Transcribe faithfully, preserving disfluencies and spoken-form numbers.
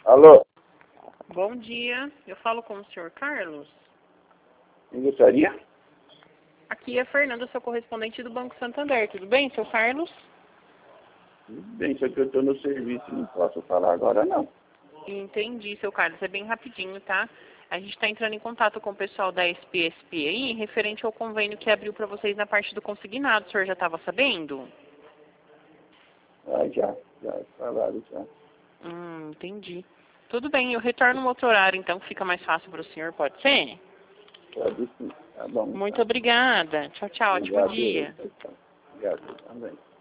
Alô, Bom dia, eu falo com o senhor Carlos. quem gostaria? Aqui é a Fernanda, sua correspondente do Banco Santander. Tudo bem, seu Carlos? Tudo bem, só que eu estou no serviço, não posso falar agora não. Entendi, seu Carlos. É bem rapidinho, tá? A gente está entrando em contato com o pessoal da S P S P aí, referente ao convênio que abriu para vocês na parte do consignado. O senhor já estava sabendo? Ah, já, já falaram já. Hum, entendi. Tudo bem, eu retorno no outro horário, então, que fica mais fácil para o senhor, pode ser? Pode sim, tá bom. Muito Tá. obrigada. Tchau, tchau. Ótimo Obrigado, dia. tchau, tchau. Obrigado também.